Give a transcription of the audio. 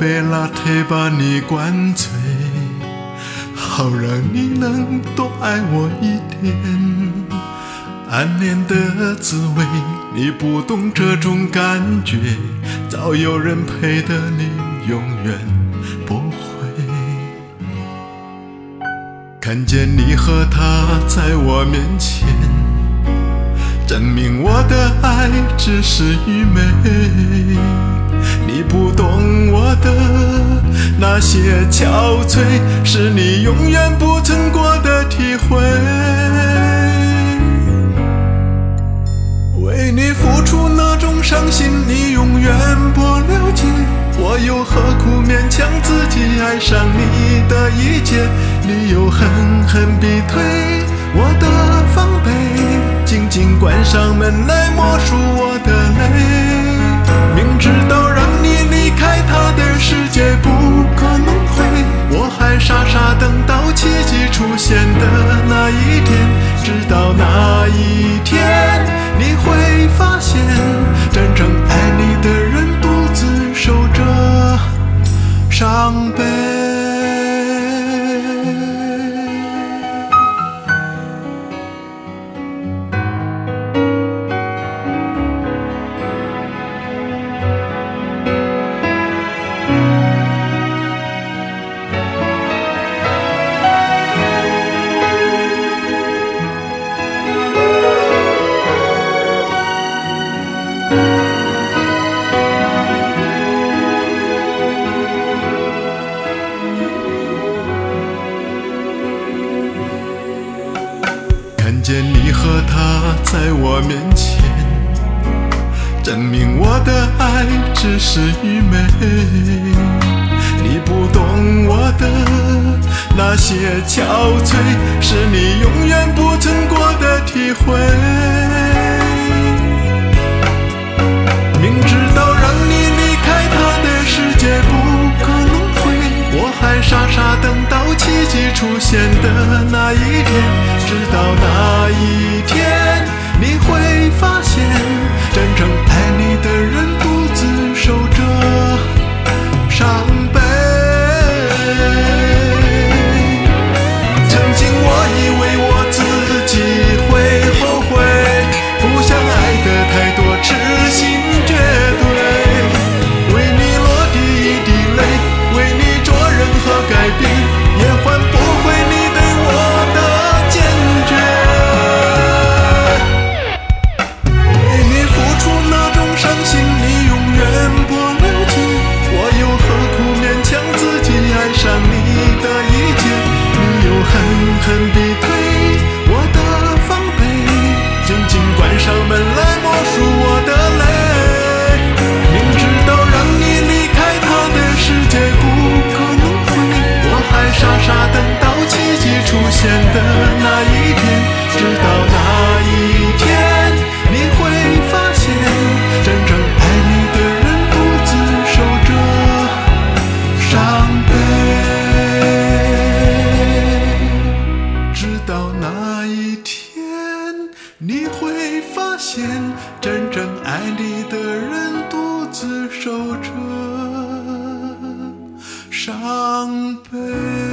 杯拿铁把你灌醉，好让你能多爱我一点。暗恋的滋味，你不懂这种感觉，早有人陪的你永远不会。看见你和他在我面前，证明我的爱只是愚昧。你不懂我的那些憔悴，是你永远不曾过的体会。为你付出那种伤心，你永远不了解。我又何苦勉强自己爱上你的一切？你又狠狠逼退我的防备，紧紧关上门来默数我的泪。明知道让你离开他的世界不可能会，我还傻傻等到奇迹出现的那一天。直到那一天，你会发现真正爱你的人独自守着伤悲。看见你和他在我面前，证明我的爱只是愚昧。你不懂我的那些憔悴，是你永远不曾过的体会。明知道让你离开他的世界不可能会，我还傻傻等到奇迹出现的那一天。直到那一天，你会发现真正爱你的人独自守着伤悲。曾经我以为我自己会后悔，不想爱得太多，痴心绝对。为你落第一滴泪，为你做任何改变，也换不回你对我的坚决。为你付出那种伤心，你永远不了解。我又何苦勉强自己爱上你的一切？你又狠狠逼退我的防备，紧紧关上门来默数我的泪。明知道让你离开他的世界不可能会，我还傻傻等到奇迹出现的那一天。直到那一天，你会发现真正爱你的人独自守着伤悲。直到那一天，你会发现真正爱你的人独自守着伤悲。